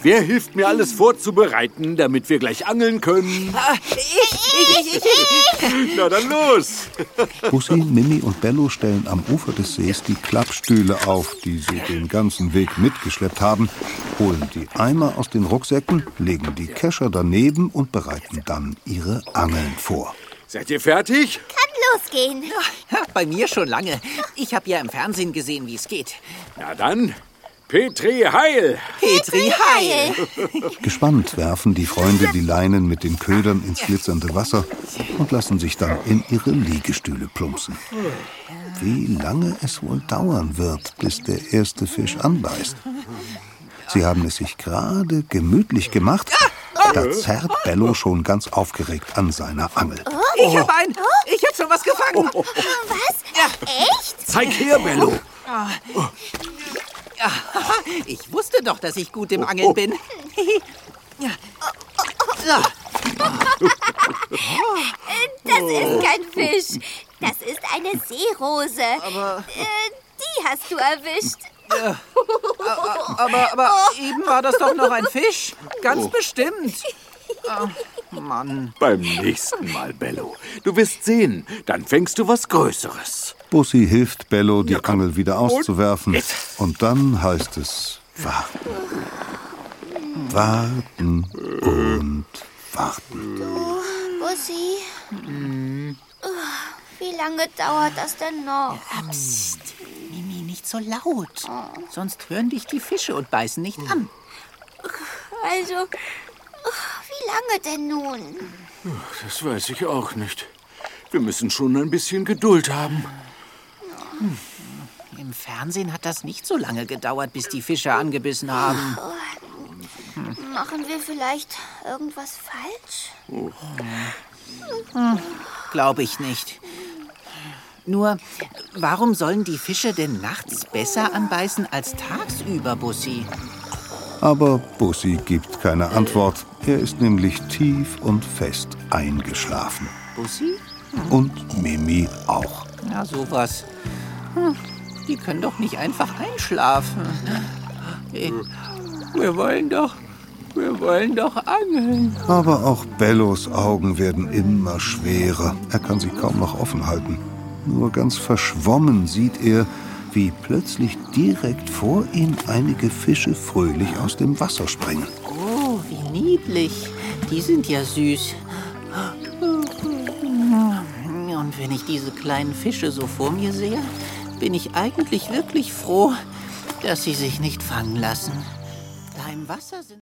Wer hilft mir, alles vorzubereiten, damit wir gleich angeln können? Ich. Na dann los! Bussi, Mimi und Bello stellen am Ufer des Sees die Klappstühle auf, die sie den ganzen Weg mitgeschleppt haben, holen die Eimer aus den Rucksäcken, legen die Kescher daneben und bereiten dann ihre Angeln vor. Seid ihr fertig? Kann losgehen. Bei mir schon lange. Ich habe ja im Fernsehen gesehen, wie es geht. Na dann, Petri Heil! Petri Heil! Gespannt werfen die Freunde die Leinen mit den Ködern ins glitzernde Wasser und lassen sich dann in ihre Liegestühle plumpsen. Wie lange es wohl dauern wird, bis der erste Fisch anbeißt. Sie haben es sich gerade gemütlich gemacht, da zerrt Bello schon ganz aufgeregt an seiner Angel. Ich habe schon was gefangen. Was? Ja. Echt? Zeig her, Bello! Ja, ich wusste doch, dass ich gut im Angeln bin. Ja. So. Das ist kein Fisch. Das ist eine Seerose. Aber Die hast du erwischt. Aber eben war das doch noch ein Fisch. Ganz bestimmt. Mann. Beim nächsten Mal, Bello. Du wirst sehen, dann fängst du was Größeres. Bussi hilft Bello, die Angel wieder auszuwerfen. Und dann heißt es warten. Warten und warten. Bussi? Wie lange dauert das denn noch? Psst, Mimi, nicht so laut. Sonst hören dich die Fische und beißen nicht an. Also, wie lange denn nun? Das weiß ich auch nicht. Wir müssen schon ein bisschen Geduld haben. Im Fernsehen hat das nicht so lange gedauert, bis die Fische angebissen haben. Machen wir vielleicht irgendwas falsch? Glaube ich nicht. Nur, warum sollen die Fische denn nachts besser anbeißen als tagsüber, Bussi? Aber Bussi gibt keine Antwort. Er ist nämlich tief und fest eingeschlafen. Bussi? Und Mimi auch. Na, sowas. Die können doch nicht einfach einschlafen. Wir wollen doch angeln. Aber auch Bellos Augen werden immer schwerer. Er kann sie kaum noch offen halten. Nur ganz verschwommen sieht er, wie plötzlich direkt vor ihm einige Fische fröhlich aus dem Wasser springen. Oh, wie niedlich. Die sind ja süß. Und wenn ich diese kleinen Fische so vor mir sehe, bin ich eigentlich wirklich froh, dass sie sich nicht fangen lassen. Da im Wasser sind